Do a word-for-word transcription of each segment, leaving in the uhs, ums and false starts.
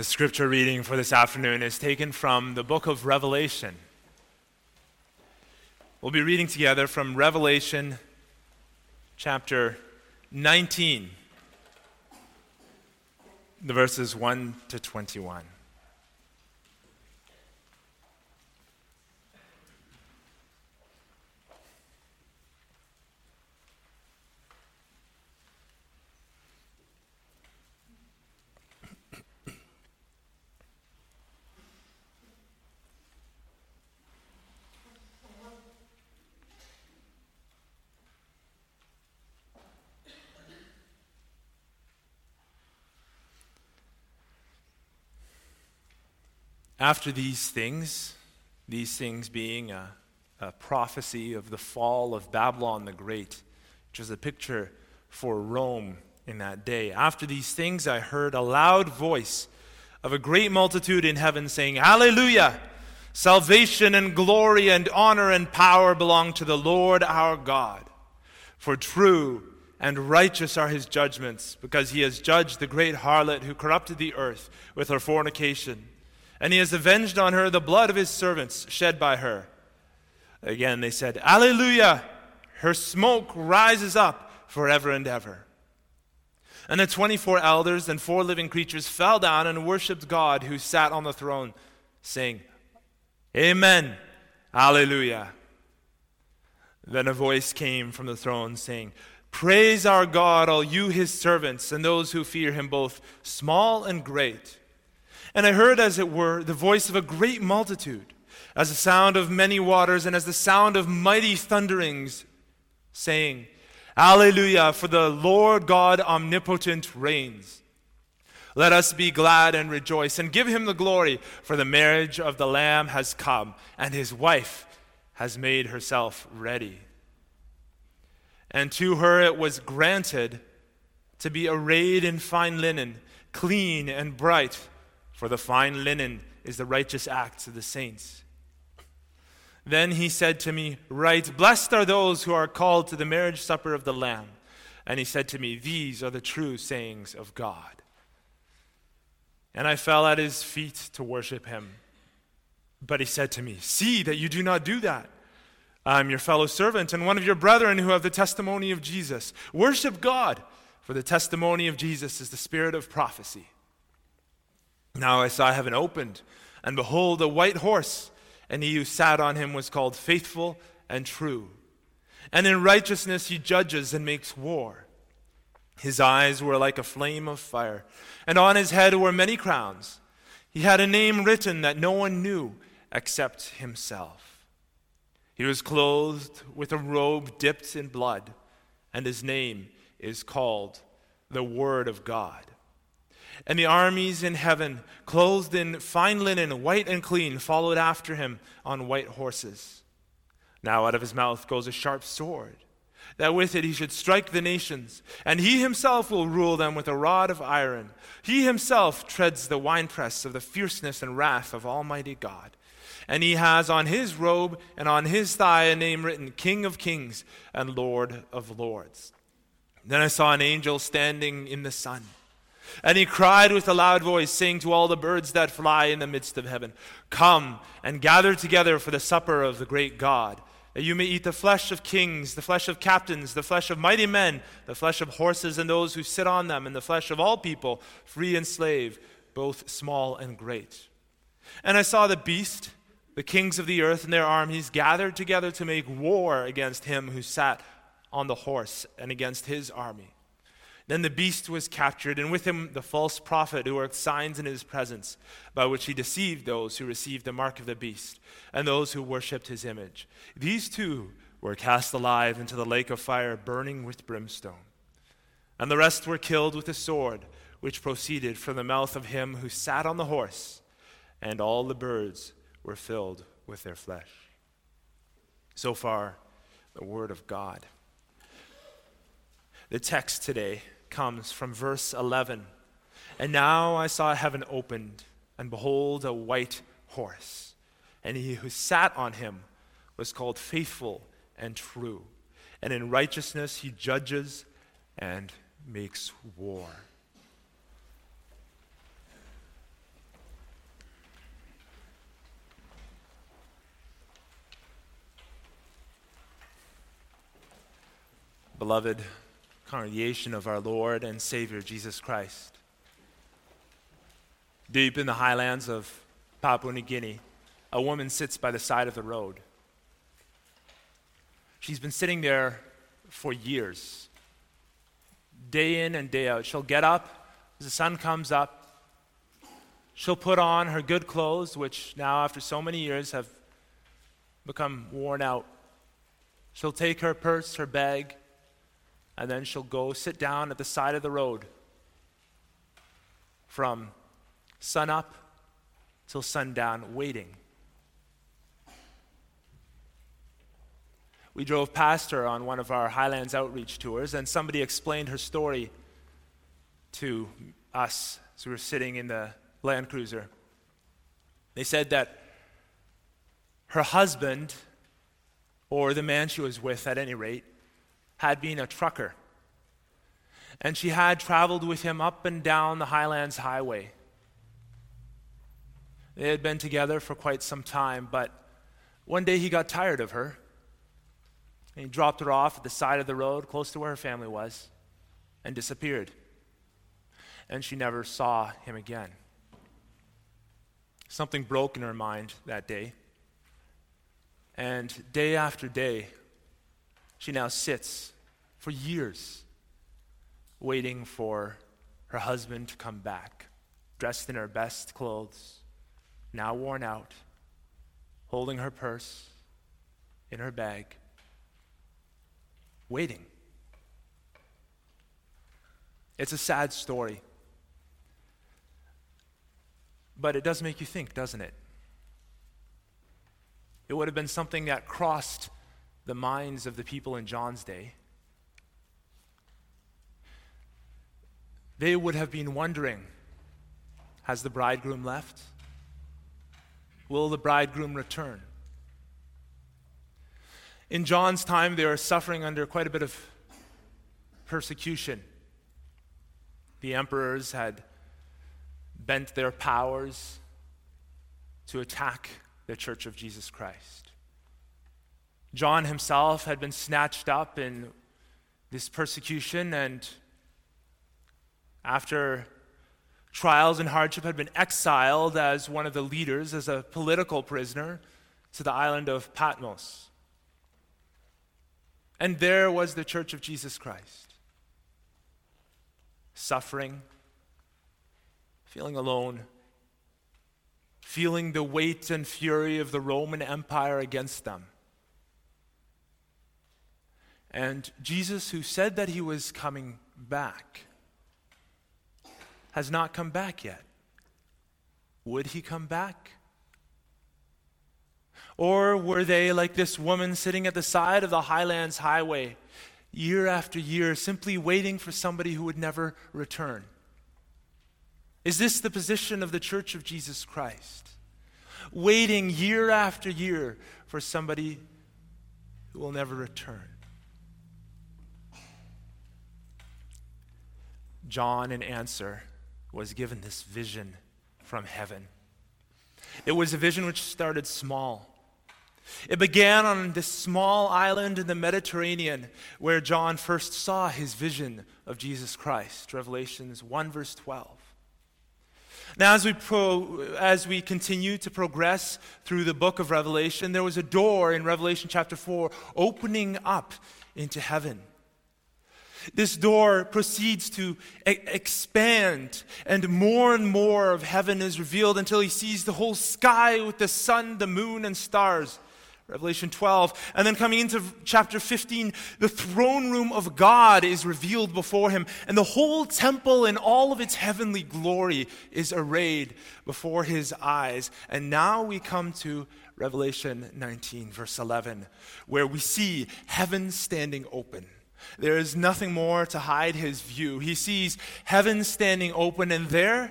The scripture reading for this afternoon is taken from the book of Revelation. We'll be reading together from Revelation chapter nineteen, the verses one to twenty-one. After these things, these things being a, a prophecy of the fall of Babylon the Great, which was a picture for Rome in that day. After these things, I heard a loud voice of a great multitude in heaven saying, "Hallelujah! Salvation and glory and honor and power belong to the Lord our God. For true and righteous are his judgments, because he has judged the great harlot who corrupted the earth with her fornication. And he has avenged on her the blood of his servants shed by her." Again they said, "Alleluia! Her smoke rises up forever and ever." And the twenty-four elders and four living creatures fell down and worshipped God who sat on the throne, saying, "Amen, Alleluia." Then a voice came from the throne saying, "Praise our God, all you his servants, and those who fear him, both small and great." And I heard, as it were, the voice of a great multitude, as the sound of many waters, and as the sound of mighty thunderings, saying, "Alleluia, for the Lord God omnipotent reigns. Let us be glad and rejoice, and give him the glory, for the marriage of the Lamb has come, and his wife has made herself ready. And to her it was granted to be arrayed in fine linen, clean and bright, for the fine linen is the righteous acts of the saints." Then he said to me, "Write, blessed are those who are called to the marriage supper of the Lamb." And he said to me, "These are the true sayings of God." And I fell at his feet to worship him. But he said to me, "See that you do not do that. I am your fellow servant and one of your brethren who have the testimony of Jesus. Worship God, for the testimony of Jesus is the spirit of prophecy." Now I saw heaven opened, and behold, a white horse, and he who sat on him was called Faithful and True. And in righteousness he judges and makes war. His eyes were like a flame of fire, and on his head were many crowns. He had a name written that no one knew except himself. He was clothed with a robe dipped in blood, and his name is called the Word of God. And the armies in heaven, clothed in fine linen, white and clean, followed after him on white horses. Now out of his mouth goes a sharp sword, that with it he should strike the nations, and he himself will rule them with a rod of iron. He himself treads the winepress of the fierceness and wrath of Almighty God. And he has on his robe and on his thigh a name written, King of Kings and Lord of Lords. Then I saw an angel standing in the sun. And he cried with a loud voice, saying to all the birds that fly in the midst of heaven, "Come and gather together for the supper of the great God, that you may eat the flesh of kings, the flesh of captains, the flesh of mighty men, the flesh of horses and those who sit on them, and the flesh of all people, free and slave, both small and great." And I saw the beast, the kings of the earth and their armies, gathered together to make war against him who sat on the horse and against his army. Then the beast was captured, and with him the false prophet who worked signs in his presence, by which he deceived those who received the mark of the beast and those who worshipped his image. These two were cast alive into the lake of fire burning with brimstone. And the rest were killed with a sword which proceeded from the mouth of him who sat on the horse, and all the birds were filled with their flesh. So far, the word of God. The text today comes from verse eleven. "And now I saw heaven opened, and behold, a white horse. And he who sat on him was called Faithful and True. And in righteousness he judges and makes war." Beloved congregation of our Lord and Savior Jesus Christ, deep in the highlands of Papua New Guinea, a woman sits by the side of the road. She's been sitting there for years, day in and day out. She'll get up as the sun comes up. She'll put on her good clothes, which now after so many years have become worn out. She'll take her purse, her bag, and then she'll go sit down at the side of the road from sunup till sundown, waiting. We drove past her on one of our Highlands outreach tours, and somebody explained her story to us as we were sitting in the Land Cruiser. They said that her husband, or the man she was with at any rate, had been a trucker. And she had traveled with him up and down the Highlands Highway. They had been together for quite some time, but one day he got tired of her, and he dropped her off at the side of the road close to where her family was and disappeared. And she never saw him again. Something broke in her mind that day. And day after day, she now sits for years waiting for her husband to come back, dressed in her best clothes, now worn out, holding her purse in her bag, waiting. It's a sad story. But it does make you think, doesn't it? It would have been something that crossed the minds of the people in John's day. They would have been wondering, has the bridegroom left? Will the bridegroom return? In John's time, they were suffering under quite a bit of persecution. The emperors had bent their powers to attack the Church of Jesus Christ. John himself had been snatched up in this persecution, and after trials and hardship had been exiled as one of the leaders, as a political prisoner, to the island of Patmos. And there was the Church of Jesus Christ, suffering, feeling alone, feeling the weight and fury of the Roman Empire against them. And Jesus, who said that he was coming back, has not come back yet. Would he come back? Or were they like this woman sitting at the side of the Highlands Highway, year after year, simply waiting for somebody who would never return? Is this the position of the Church of Jesus Christ? Waiting year after year for somebody who will never return. John, in answer, was given this vision from heaven. It was a vision which started small. It began on this small island in the Mediterranean where John first saw his vision of Jesus Christ, Revelations one verse twelve. Now, as we pro, as we continue to progress through the book of Revelation, there was a door in Revelation chapter four opening up into heaven. This door proceeds to e- expand, and more and more of heaven is revealed until he sees the whole sky with the sun, the moon, and stars. Revelation twelve. And then coming into chapter fifteen, the throne room of God is revealed before him, and the whole temple in all of its heavenly glory is arrayed before his eyes. And now we come to Revelation nineteen, verse eleven, where we see heaven standing open. There is nothing more to hide his view. He sees heaven standing open, and there,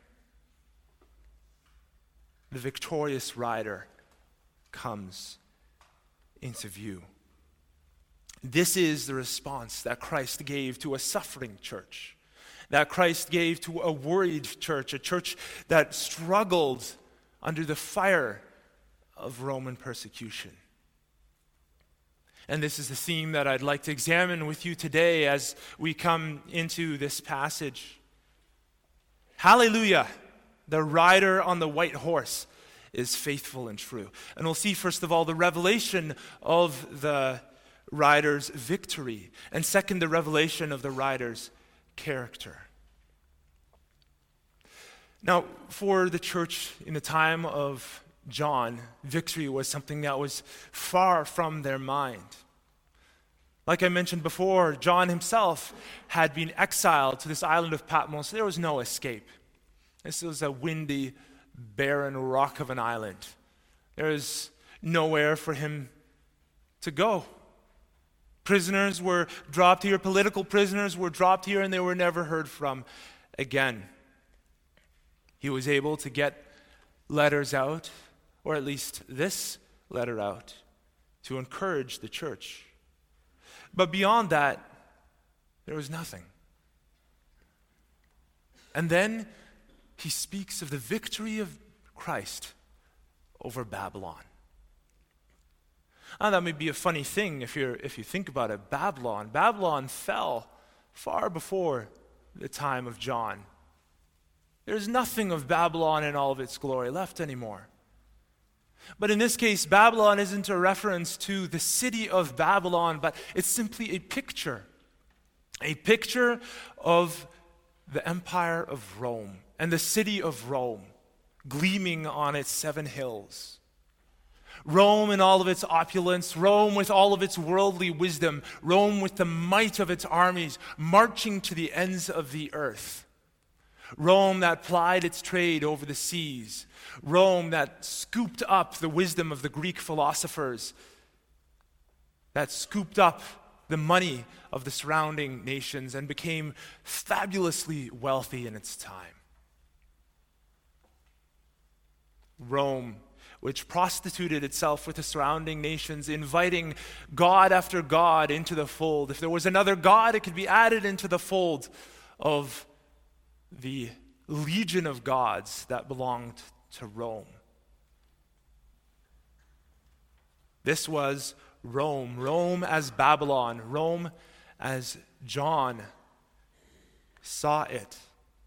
the victorious rider comes into view. This is the response that Christ gave to a suffering church, that Christ gave to a worried church, a church that struggled under the fire of Roman persecution. And this is the theme that I'd like to examine with you today as we come into this passage. Hallelujah! The rider on the white horse is faithful and true. And we'll see, first of all, the revelation of the rider's victory. And second, the revelation of the rider's character. Now, for the church in the time of John, victory was something that was far from their mind. Like I mentioned before, John himself had been exiled to this island of Patmos. There was no escape. This was a windy, barren rock of an island. There was nowhere for him to go. Prisoners were dropped here, political prisoners were dropped here, and they were never heard from again. He was able to get letters out, or at least this letter out, to encourage the church. But beyond that, there was nothing. And then he speaks of the victory of Christ over Babylon. Now, that may be a funny thing if you're if you think about it. Babylon, Babylon fell far before the time of John. There's nothing of Babylon in all of its glory left anymore. But in this case, Babylon isn't a reference to the city of Babylon, but it's simply a picture. A picture of the empire of Rome and the city of Rome gleaming on its seven hills. Rome in all of its opulence, Rome with all of its worldly wisdom, Rome with the might of its armies marching to the ends of the earth. Rome that plied its trade over the seas. Rome that scooped up the wisdom of the Greek philosophers, that scooped up the money of the surrounding nations and became fabulously wealthy in its time. Rome, which prostituted itself with the surrounding nations, inviting God after God into the fold. If there was another God, it could be added into the fold of the legion of gods that belonged to Rome. This was Rome, Rome as Babylon, Rome as John saw it.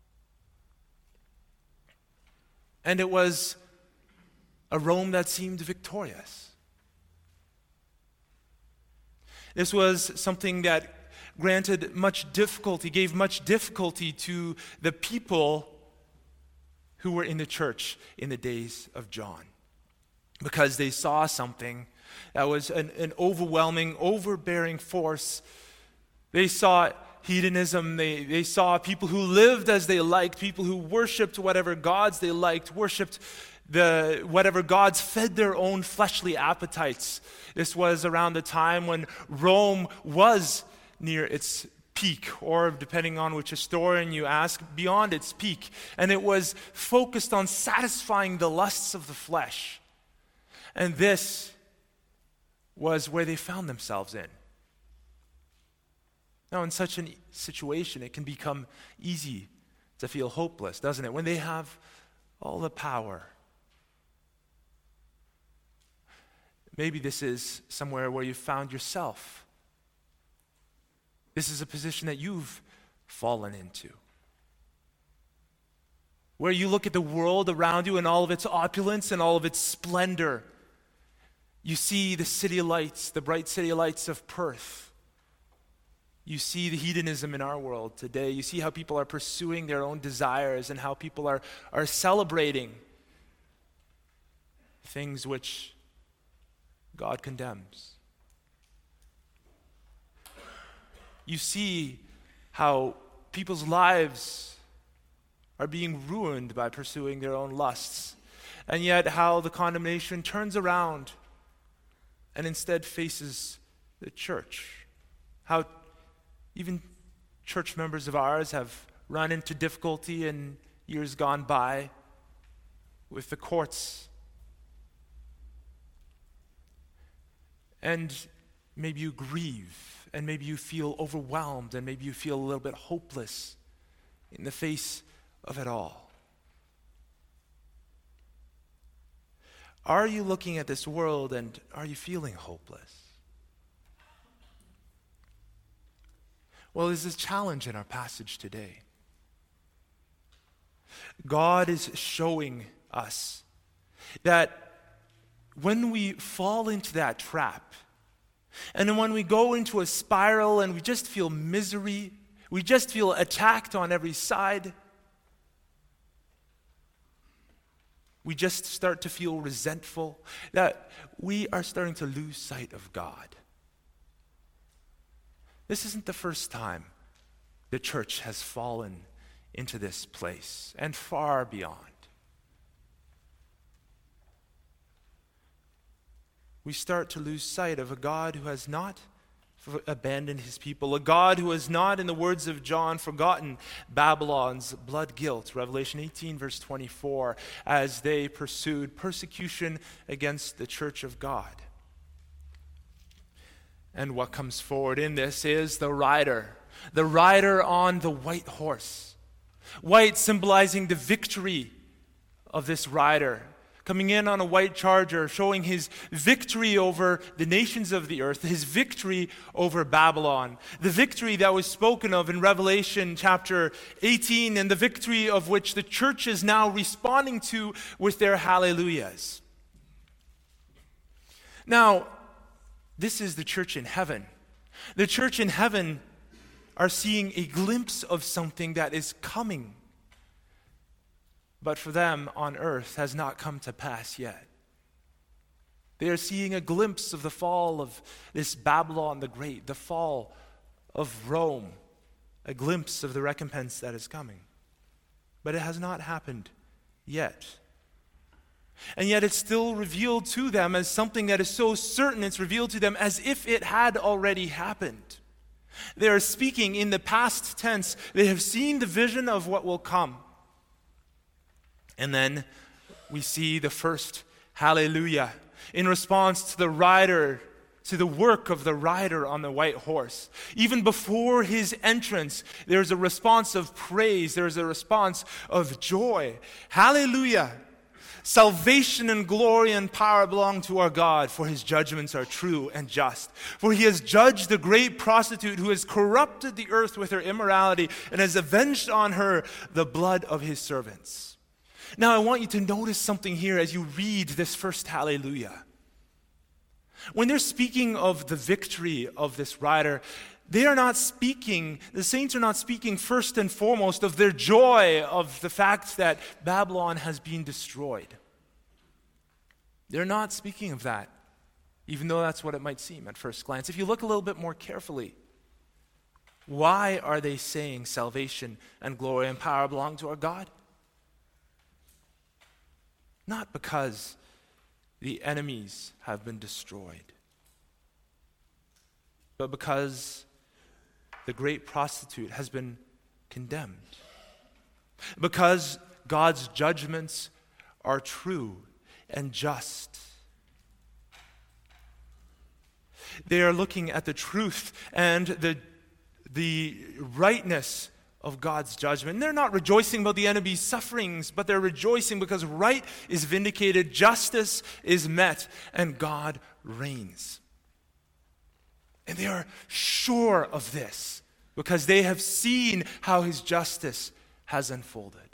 And it was a Rome that seemed victorious. This was something that granted much difficulty, gave much difficulty to the people who were in the church in the days of John, because they saw something that was an, an overwhelming, overbearing force. They saw hedonism. They, they saw people who lived as they liked, people who worshipped whatever gods they liked, worshipped the whatever gods fed their own fleshly appetites. This was around the time when Rome was near its peak, or depending on which historian you ask, beyond its peak. And it was focused on satisfying the lusts of the flesh. And this was where they found themselves in. Now, in such a situation, it can become easy to feel hopeless, doesn't it? When they have all the power. Maybe this is somewhere where you found yourself. This is a position that you've fallen into, where you look at the world around you and all of its opulence and all of its splendor. You see the city lights, the bright city lights of Perth. You see the hedonism in our world today. You see how people are pursuing their own desires and how people are, are celebrating things which God condemns. You see how people's lives are being ruined by pursuing their own lusts, and yet how the condemnation turns around and instead faces the church. How even church members of ours have run into difficulty in years gone by with the courts. And maybe you grieve, and maybe you feel overwhelmed, and maybe you feel a little bit hopeless in the face of it all. Are you looking at this world and are you feeling hopeless? Well, there's a challenge in our passage today. God is showing us that when we fall into that trap, and then when we go into a spiral and we just feel misery, we just feel attacked on every side, we just start to feel resentful, that we are starting to lose sight of God. This isn't the first time the church has fallen into this place, and far beyond. We start to lose sight of a God who has not abandoned his people, a God who has not, in the words of John, forgotten Babylon's blood guilt, Revelation eighteen, verse twenty-four, as they pursued persecution against the church of God. And what comes forward in this is the rider, the rider on the white horse. White symbolizing the victory of this rider, coming in on a white charger, showing his victory over the nations of the earth, his victory over Babylon, the victory that was spoken of in Revelation chapter eighteen, and the victory of which the church is now responding to with their hallelujahs. Now, this is the church in heaven. The church in heaven are seeing a glimpse of something that is coming, but for them on earth has not come to pass yet. They are seeing a glimpse of the fall of this Babylon the Great, the fall of Rome, a glimpse of the recompense that is coming. But it has not happened yet. And yet it's still revealed to them as something that is so certain. It's revealed to them as if it had already happened. They are speaking in the past tense. They have seen the vision of what will come. And then we see the first hallelujah in response to the rider, to the work of the rider on the white horse. Even before his entrance, there's a response of praise. There's a response of joy. Hallelujah. Salvation and glory and power belong to our God, for his judgments are true and just. For he has judged the great prostitute who has corrupted the earth with her immorality and has avenged on her the blood of his servants. Now I want you to notice something here as you read this first hallelujah. When they're speaking of the victory of this rider, they are not speaking, the saints are not speaking first and foremost of their joy of the fact that Babylon has been destroyed. They're not speaking of that, even though that's what it might seem at first glance. If you look a little bit more carefully, why are they saying salvation and glory and power belong to our God? Not because the enemies have been destroyed, but because the great prostitute has been condemned. Because God's judgments are true and just. They are looking at the truth and the, the rightness of God's judgment. And they're not rejoicing about the enemy's sufferings, but they're rejoicing because right is vindicated, justice is met, and God reigns. And they are sure of this because they have seen how his justice has unfolded.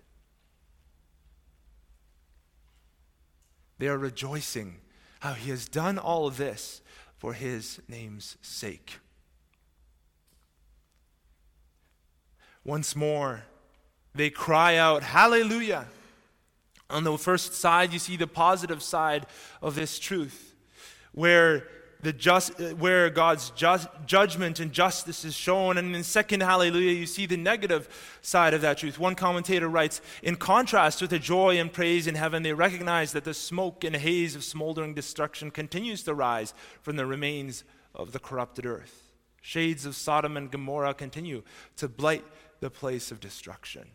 They are rejoicing how he has done all of this for his name's sake. Once more, they cry out, hallelujah. On the first side, you see the positive side of this truth, where the just, where God's just, judgment and justice is shown. And in the second hallelujah, you see the negative side of that truth. One commentator writes, in contrast with the joy and praise in heaven, they recognize that the smoke and haze of smoldering destruction continues to rise from the remains of the corrupted earth. Shades of Sodom and Gomorrah continue to blight the place of destruction.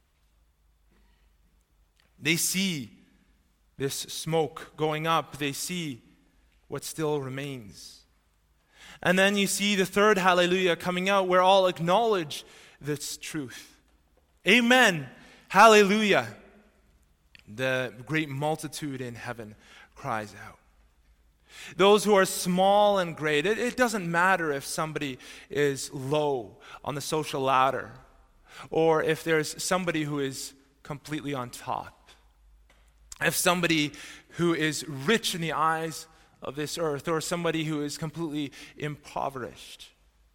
They see this smoke going up. They see what still remains. And then you see the third hallelujah coming out where all acknowledge this truth. Amen. Hallelujah. The great multitude in heaven cries out. Those who are small and great. It, it doesn't matter if somebody is low on the social ladder or if there's somebody who is completely on top. If somebody who is rich in the eyes of this earth or somebody who is completely impoverished.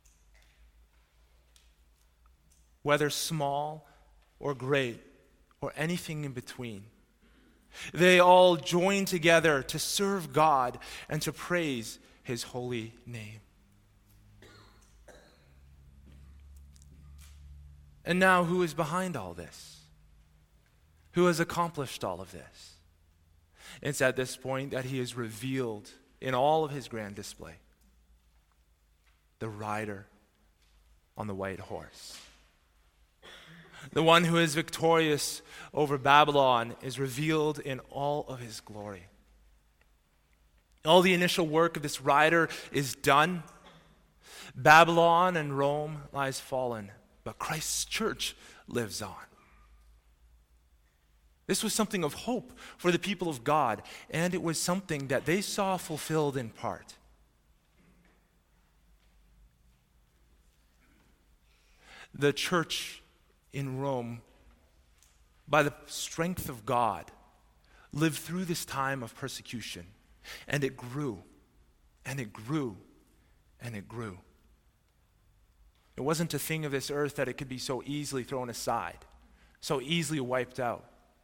Whether small or great or anything in between. They all join together to serve God and to praise his holy name. And now, who is behind all this? Who has accomplished all of this? It's at this point that he is revealed in all of his grand display. The rider on the white horse. The one who is victorious over Babylon is revealed in all of his glory. All the initial work of this rider is done. Babylon and Rome lies fallen, but Christ's church lives on. This was something of hope for the people of God, and it was something that they saw fulfilled in part. The church in Rome, by the strength of God, lived through this time of persecution, and it grew, and it grew, and it grew. It wasn't a thing of this earth that it could be so easily thrown aside, so easily wiped out.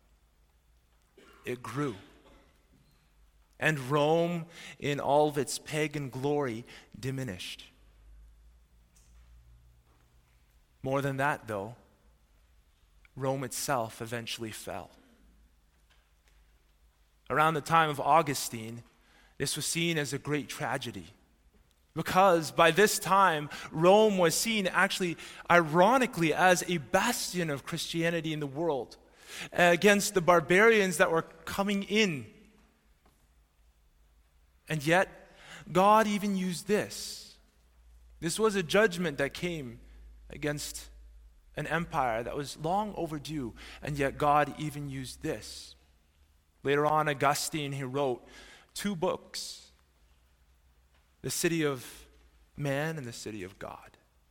It grew. And Rome, in all of its pagan glory, diminished. More than that, though, Rome itself eventually fell. Around the time of Augustine, this was seen as a great tragedy. Because by this time, Rome was seen actually, ironically, as a bastion of Christianity in the world against the barbarians that were coming in. And yet, God even used this. This was a judgment that came against an empire that was long overdue, and yet God even used this. Later on, Augustine, he wrote two books, The City of Man and The City of God.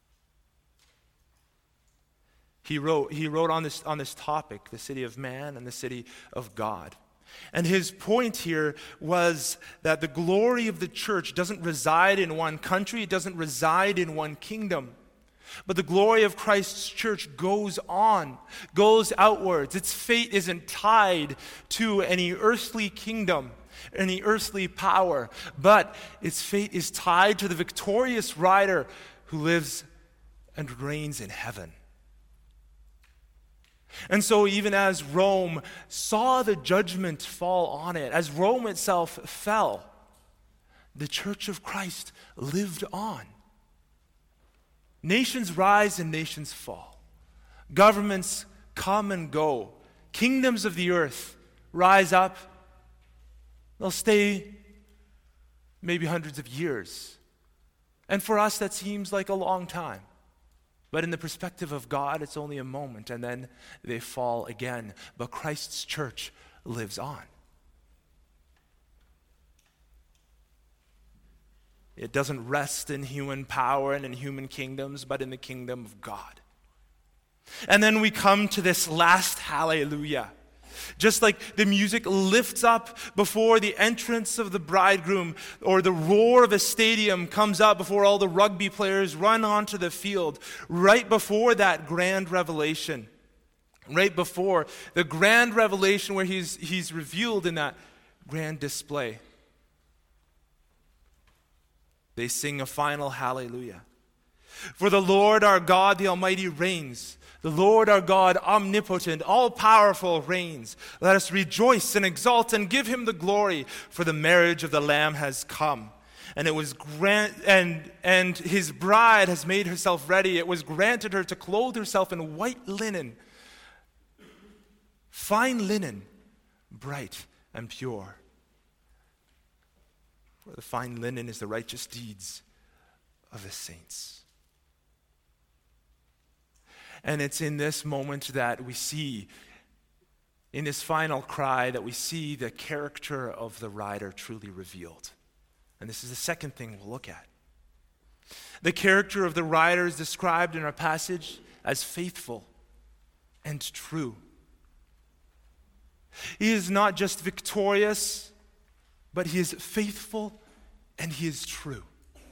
He wrote, he wrote on this, on this topic, the city of man and the city of God. And his point here was that the glory of the church doesn't reside in one country, it doesn't reside in one kingdom. But the glory of Christ's church goes on, goes outwards. Its fate isn't tied to any earthly kingdom, any earthly power, but its fate is tied to the victorious rider who lives and reigns in heaven. And so even as Rome saw the judgment fall on it, as Rome itself fell, the church of Christ lived on. Nations rise and nations fall. Governments come and go. Kingdoms of the earth rise up. They'll stay maybe hundreds of years. And for us, that seems like a long time. But in the perspective of God, it's only a moment, and then they fall again. But Christ's church lives on. It doesn't rest in human power and in human kingdoms, but in the kingdom of God. And then we come to this last hallelujah. Just like the music lifts up before the entrance of the bridegroom, or the roar of a stadium comes up before all the rugby players run onto the field, right before that grand revelation, right before the grand revelation where he's, he's revealed in that grand display. They sing a final hallelujah. For the Lord our God, the Almighty, reigns. The Lord our God, omnipotent, all-powerful, reigns. Let us rejoice and exult and give him the glory, for the marriage of the Lamb has come. And it was grant and and his bride has made herself ready. It was granted her to clothe herself in white linen, fine linen, bright and pure. For the fine linen is the righteous deeds of the saints. And it's in this moment that we see, in this final cry, that we see the character of the rider truly revealed. And this is the second thing we'll look at. The character of the writer is described in our passage as faithful and true. He is not just victorious, but he is faithful and he is true.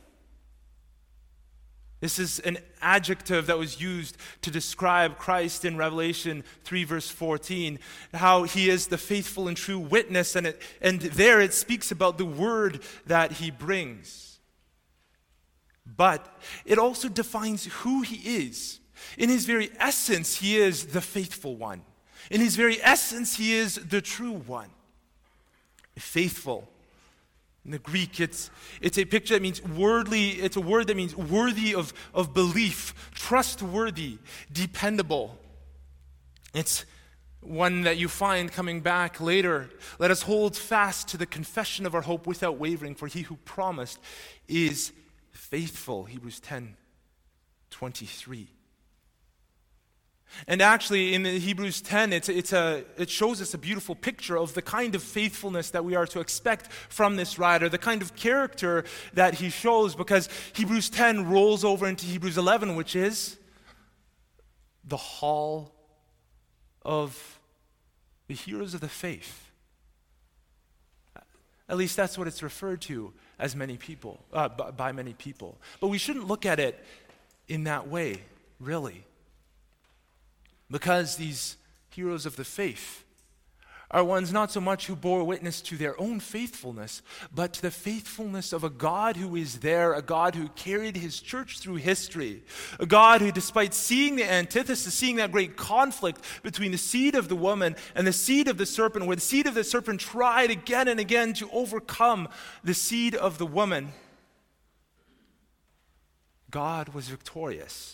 This is an adjective that was used to describe Christ in Revelation three, verse fourteen, how he is the faithful and true witness, and, it, and there it speaks about the word that he brings. But it also defines who he is. In his very essence, he is the faithful one. In his very essence, he is the true one. Faithful. In the Greek, it's, it's a picture that means worthy, it's a word that means worthy of, of belief, trustworthy, dependable. It's one that you find coming back later. Let us hold fast to the confession of our hope without wavering, for he who promised is faithful. Hebrews ten twenty-three. And actually, in the Hebrews ten, it's, it's a, it shows us a beautiful picture of the kind of faithfulness that we are to expect from this writer, the kind of character that he shows, because Hebrews ten rolls over into Hebrews eleven, which is the hall of the heroes of the faith. At least that's what it's referred to as many people, uh, by, by many people. But we shouldn't look at it in that way, really. Because these heroes of the faith are ones not so much who bore witness to their own faithfulness, but to the faithfulness of a God who is there, a God who carried his church through history, a God who, despite seeing the antithesis, seeing that great conflict between the seed of the woman and the seed of the serpent, where the seed of the serpent tried again and again to overcome the seed of the woman, God was victorious.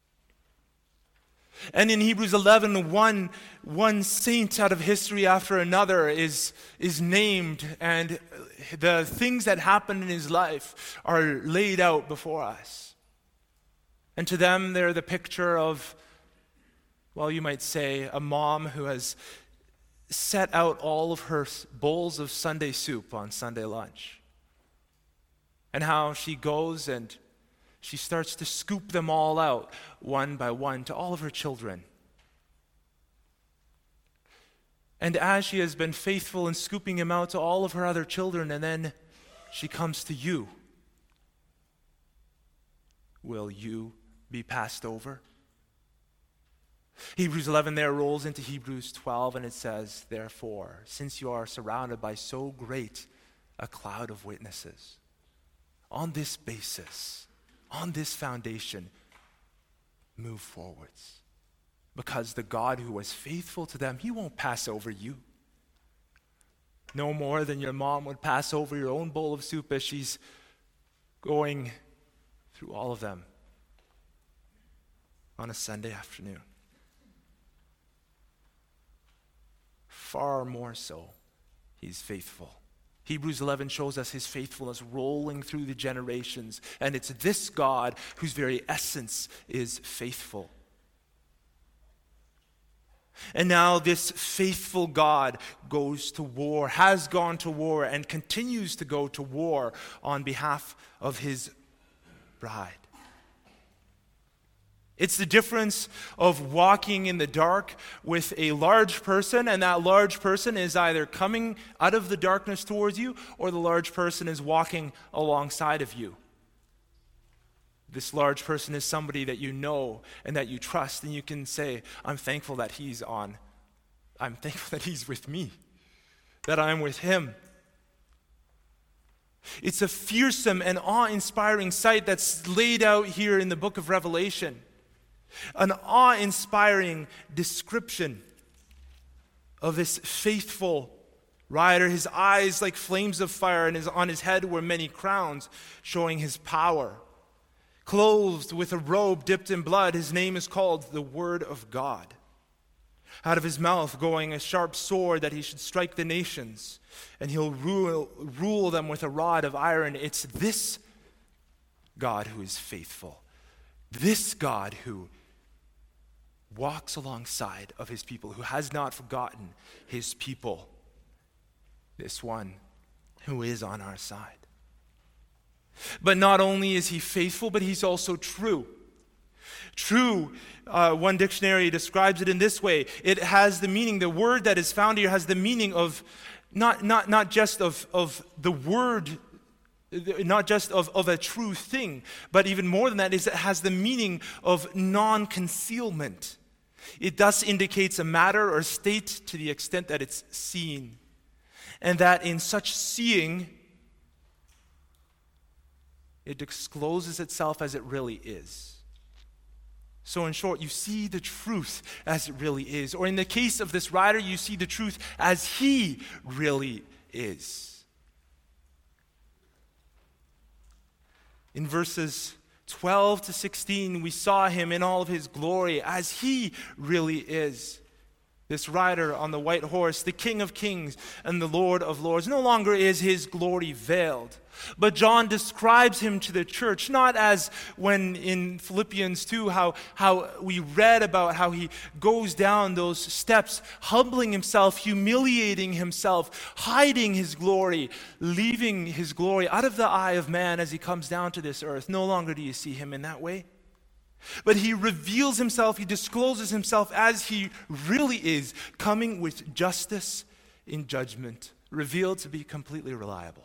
And in Hebrews eleven, one, one saint out of history after another is, is named, and the things that happened in his life are laid out before us. And to them, they're the picture of, well, you might say, a mom who has set out all of her bowls of Sunday soup on Sunday lunch. And how she goes and she starts to scoop them all out, one by one, to all of her children. And as she has been faithful in scooping them out to all of her other children, and then she comes to you, will you be passed over? Hebrews eleven there rolls into Hebrews twelve, and it says, therefore, since you are surrounded by so great a cloud of witnesses, on this basis, on this foundation, move forwards. Because the God who was faithful to them, he won't pass over you. No more than your mom would pass over your own bowl of soup as she's going through all of them on a Sunday afternoon. Far more so, he's faithful. Hebrews eleven shows us his faithfulness rolling through the generations. And it's this God whose very essence is faithful. And now this faithful God goes to war, has gone to war, and continues to go to war on behalf of his bride. It's the difference of walking in the dark with a large person, and that large person is either coming out of the darkness towards you, or the large person is walking alongside of you. This large person is somebody that you know and that you trust, and you can say, I'm thankful that he's on. I'm thankful that he's with me, that I'm with him. It's a fearsome and awe-inspiring sight that's laid out here in the book of Revelation. An awe-inspiring description of this faithful rider. His eyes like flames of fire, and his, on his head were many crowns, showing his power. Clothed with a robe dipped in blood, his name is called the Word of God. Out of his mouth going a sharp sword that he should strike the nations, and he'll rule, rule them with a rod of iron. It's this God who is faithful. This God who walks alongside of his people, who has not forgotten his people. This one who is on our side. But not only is he faithful, but he's also true. True, uh, one dictionary describes it in this way. It has the meaning, the word that is found here has the meaning of not, not, not just of, of the word, not just of, of a true thing, but even more than that is it has the meaning of non-concealment. It thus indicates a matter or state to the extent that it's seen. And that in such seeing, it discloses itself as it really is. So in short, you see the truth as it really is. Or in the case of this writer, you see the truth as he really is. In verses twelve to sixteen, we saw him in all of his glory as he really is. This rider on the white horse, the King of Kings and the Lord of Lords, no longer is his glory veiled. But John describes him to the church, not as when in Philippians two, how, how we read about how he goes down those steps, humbling himself, humiliating himself, hiding his glory, leaving his glory out of the eye of man as he comes down to this earth. No longer do you see him in that way. But he reveals himself, he discloses himself as he really is, coming with justice in judgment, revealed to be completely reliable.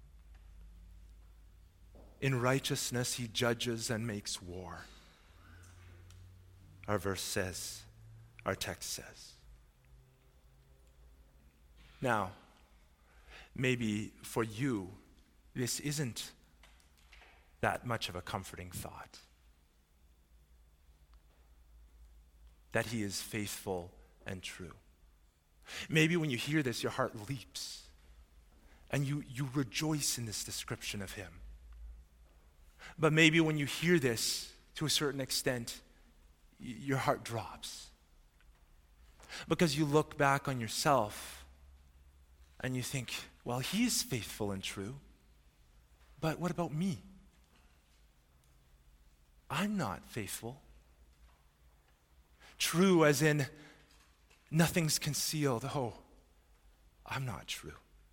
In righteousness he judges and makes war. Our verse says, our text says. Now, maybe for you, this isn't that much of a comforting thought. That he is faithful and true. Maybe when you hear this, your heart leaps and you, you rejoice in this description of him. But maybe when you hear this, to a certain extent, y- your heart drops. Because you look back on yourself and you think, well, he's faithful and true, but what about me? I'm not faithful. True as in nothing's concealed. Oh, I'm not true.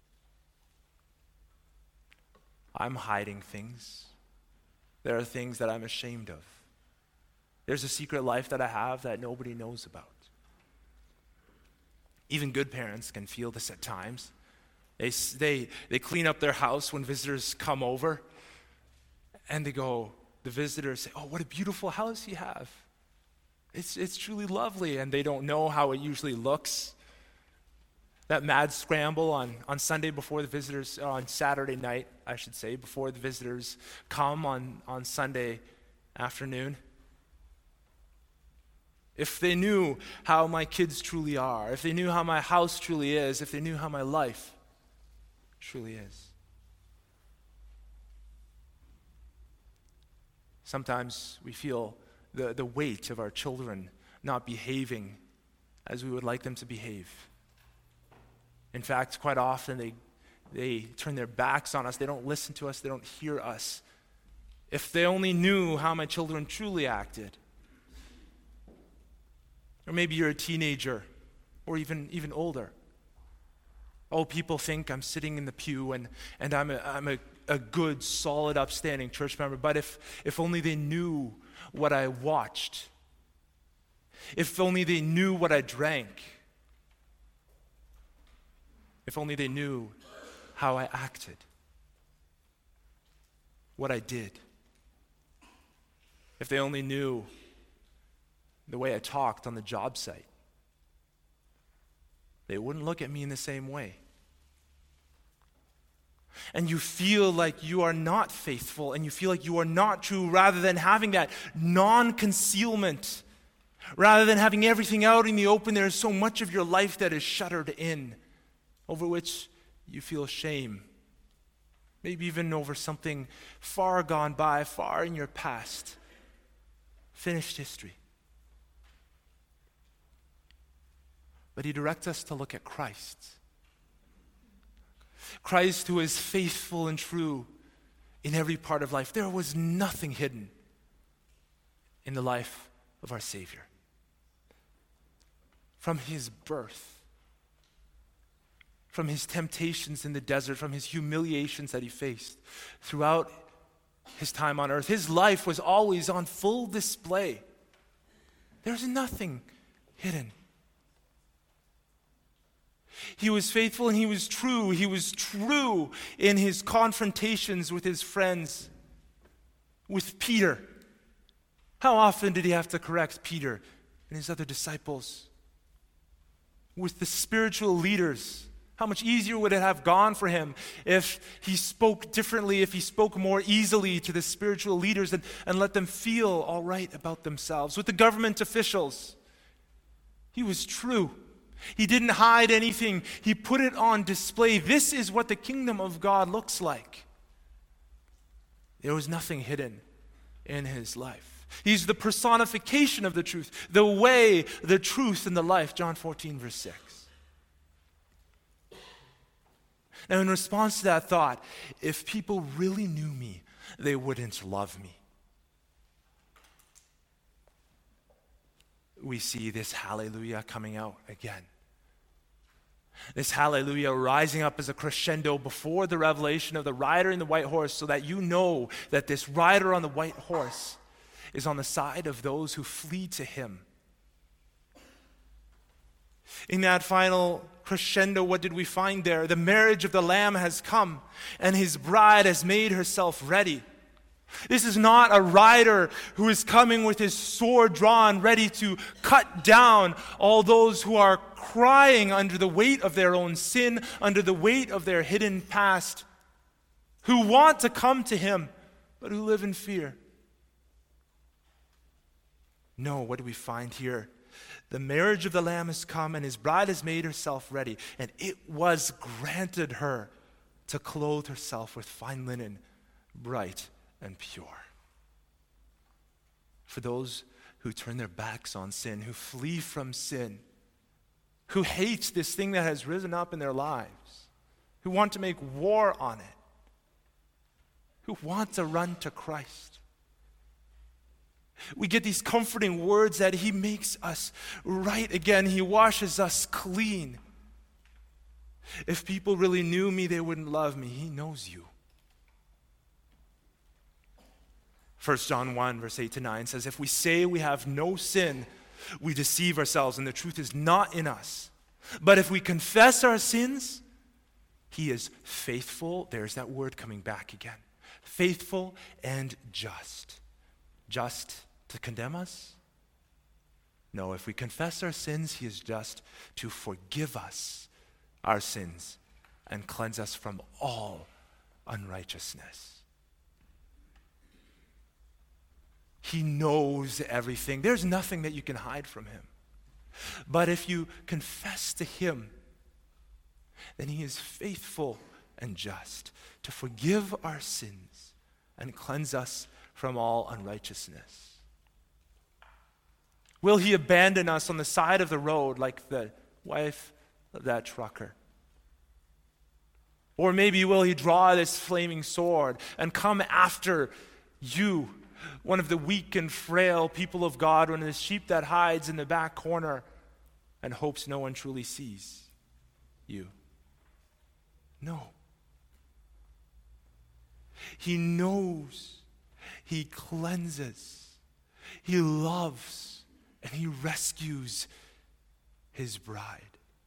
I'm hiding things. There are things that I'm ashamed of. There's a secret life that I have that nobody knows about. Even good parents can feel this at times. They, they, they clean up their house when visitors come over, and they go, the visitors say, oh, what a beautiful house you have. It's it's truly lovely, and they don't know how it usually looks. That mad scramble on, on Sunday before the visitors, or on Saturday night, I should say, before the visitors come on, on Sunday afternoon. If they knew how my kids truly are, if they knew how my house truly is, if they knew how my life truly is. Sometimes we feel The, the weight of our children not behaving as we would like them to behave. In fact, quite often they, they turn their backs on us. They don't listen to us. They don't hear us. If they only knew how my children truly acted. Or maybe you're a teenager or even, even older. Oh, people think I'm sitting in the pew and, and I'm, a, I'm a, a good, solid, upstanding church member. But if, if only they knew what I watched. If only they knew what I drank. If only they knew how I acted. What I did. If they only knew the way I talked on the job site. They wouldn't look at me in the same way. And you feel like you are not faithful and you feel like you are not true, rather than having that non-concealment, rather than having everything out in the open, there is so much of your life that is shuttered in, over which you feel shame. Maybe even over something far gone by, far in your past. Finished history. But he directs us to look at Christ. Christ, who is faithful and true in every part of life. There was nothing hidden in the life of our Savior. From his birth, from his temptations in the desert, from his humiliations that he faced, throughout his time on earth. His life was always on full display. There's nothing hidden. He was faithful and he was true. He was true in his confrontations with his friends, with Peter. How often did he have to correct Peter and his other disciples? With the spiritual leaders, how much easier would it have gone for him if he spoke differently, if he spoke more easily to the spiritual leaders and, and let them feel all right about themselves? With the government officials, he was true. He didn't hide anything. He put it on display. This is what the kingdom of God looks like. There was nothing hidden in his life. He's the personification of the truth, the way, the truth, and the life. John fourteen, verse six. Now, in response to that thought, if people really knew me, they wouldn't love me. We see this hallelujah coming out again. This hallelujah rising up as a crescendo before the revelation of the rider in the white horse, so that you know that this rider on the white horse is on the side of those who flee to him. In that final crescendo, what did we find there? The marriage of the Lamb has come, and his bride has made herself ready. This is not a rider who is coming with his sword drawn, ready to cut down all those who are crying under the weight of their own sin, under the weight of their hidden past, who want to come to him, but who live in fear. No, what do we find here? The marriage of the Lamb has come, and his bride has made herself ready, and it was granted her to clothe herself with fine linen, bright and pure. For those who turn their backs on sin, who flee from sin, who hate this thing that has risen up in their lives, who want to make war on it, who want to run to Christ. We get these comforting words that he makes us right again. He washes us clean. If people really knew me, they wouldn't love me. He knows you. First John one, verse eight to nine says, if we say we have no sin, we deceive ourselves and the truth is not in us. But if we confess our sins, he is faithful. There's that word coming back again. Faithful and just. Just to condemn us? No, if we confess our sins, he is just to forgive us our sins and cleanse us from all unrighteousness. He knows everything. There's nothing that you can hide from him. But if you confess to him, then he is faithful and just to forgive our sins and cleanse us from all unrighteousness. Will he abandon us on the side of the road like the wife of that trucker? Or maybe will he draw this flaming sword and come after you, one of the weak and frail people of God, one of the sheep that hides in the back corner and hopes no one truly sees you? No. He knows, he cleanses, he loves, and he rescues his bride.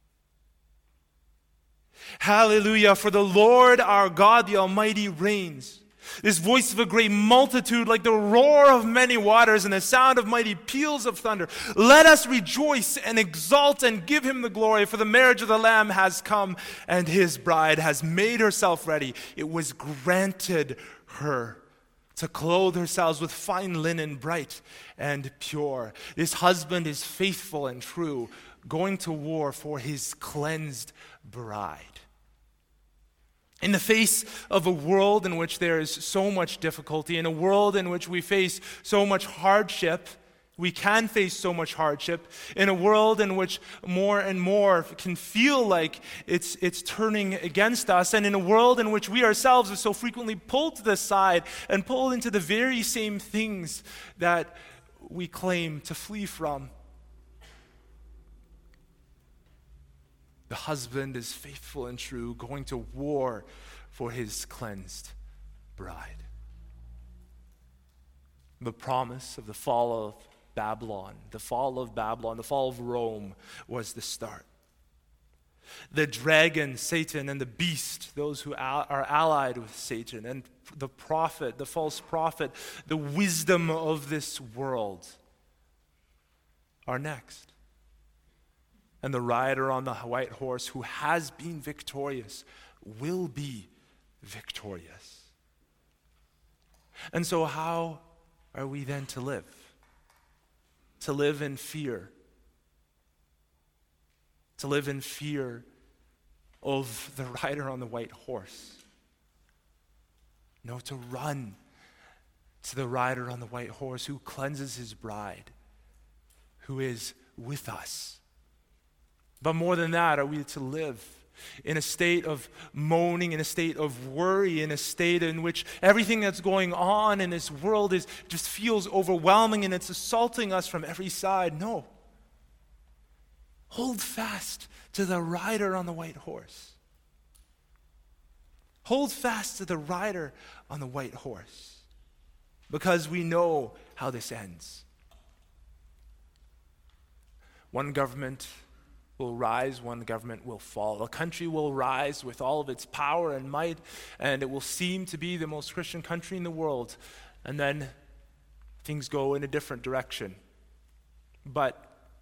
Hallelujah, for the Lord our God, the Almighty, reigns. This voice of a great multitude, like the roar of many waters and the sound of mighty peals of thunder. Let us rejoice and exult and give him the glory, for the marriage of the Lamb has come, and his bride has made herself ready. It was granted her to clothe herself with fine linen, bright and pure. This husband is faithful and true, going to war for his cleansed bride. In the face of a world in which there is so much difficulty, in a world in which we face so much hardship, we can face so much hardship, in a world in which more and more can feel like it's, it's turning against us, and in a world in which we ourselves are so frequently pulled to the side and pulled into the very same things that we claim to flee from. The husband is faithful and true, going to war for his cleansed bride. The promise of the fall of Babylon, the fall of Babylon, the fall of Rome was the start. The dragon, Satan, and the beast, those who are allied with Satan, and the prophet, the false prophet, the wisdom of this world are next. And the rider on the white horse who has been victorious will be victorious. And so how are we then to live? To live in fear. To live in fear of the rider on the white horse. No, to run to the rider on the white horse who cleanses his bride, who is with us. But more than that, are we to live in a state of moaning, in a state of worry, in a state in which everything that's going on in this world is just feels overwhelming and it's assaulting us from every side? No. Hold fast to the rider on the white horse. Hold fast to the rider on the white horse, because we know how this ends. One government will rise, one government will fall. A country will rise with all of its power and might, and it will seem to be the most Christian country in the world, and then things go in a different direction. But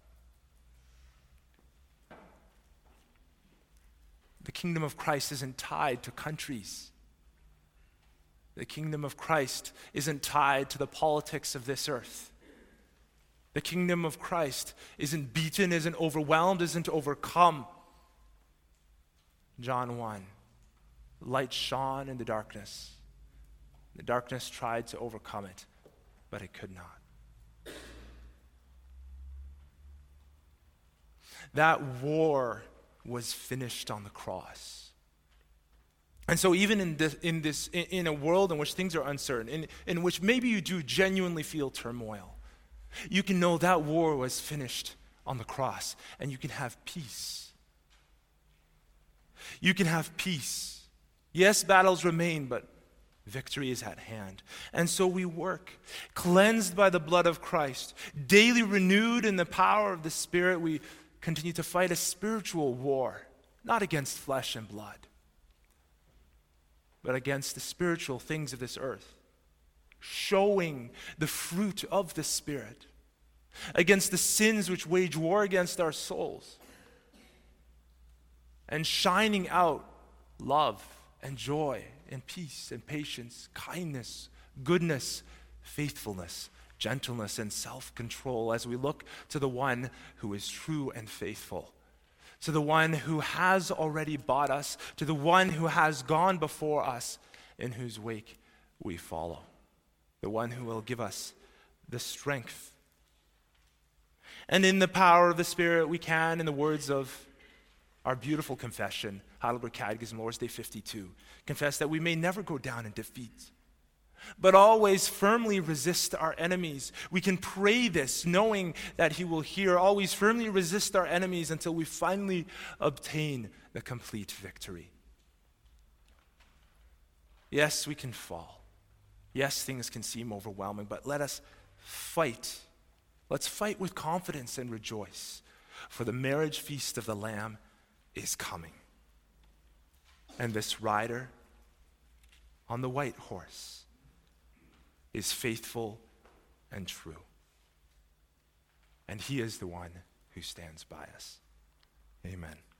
the kingdom of Christ isn't tied to countries. The kingdom of Christ isn't tied to the politics of this earth. The kingdom of Christ isn't beaten, isn't overwhelmed, isn't overcome. John one, light shone in the darkness. The darkness tried to overcome it, but it could not. That war was finished on the cross. And so even in this, in this, in, in a world in which things are uncertain, in, in which maybe you do genuinely feel turmoil, you can know that war was finished on the cross, and you can have peace. You can have peace. Yes, battles remain, but victory is at hand. And so we work, cleansed by the blood of Christ, daily renewed in the power of the Spirit. We continue to fight a spiritual war, not against flesh and blood, but against the spiritual things of this earth, showing the fruit of the Spirit, against the sins which wage war against our souls, and shining out love and joy and peace and patience, kindness, goodness, faithfulness, gentleness, and self-control as we look to the one who is true and faithful, to the one who has already bought us, to the one who has gone before us, in whose wake we follow, the one who will give us the strength. And in the power of the Spirit, we can, in the words of our beautiful confession, Heidelberg Catechism, Lord's Day fifty-two, confess that we may never go down in defeat, but always firmly resist our enemies. We can pray this knowing that He will hear. Always firmly resist our enemies until we finally obtain the complete victory. Yes, we can fall. Yes, things can seem overwhelming, but let us fight. Let's fight with confidence and rejoice, for the marriage feast of the Lamb is coming. And this rider on the white horse is faithful and true. And He is the one who stands by us. Amen.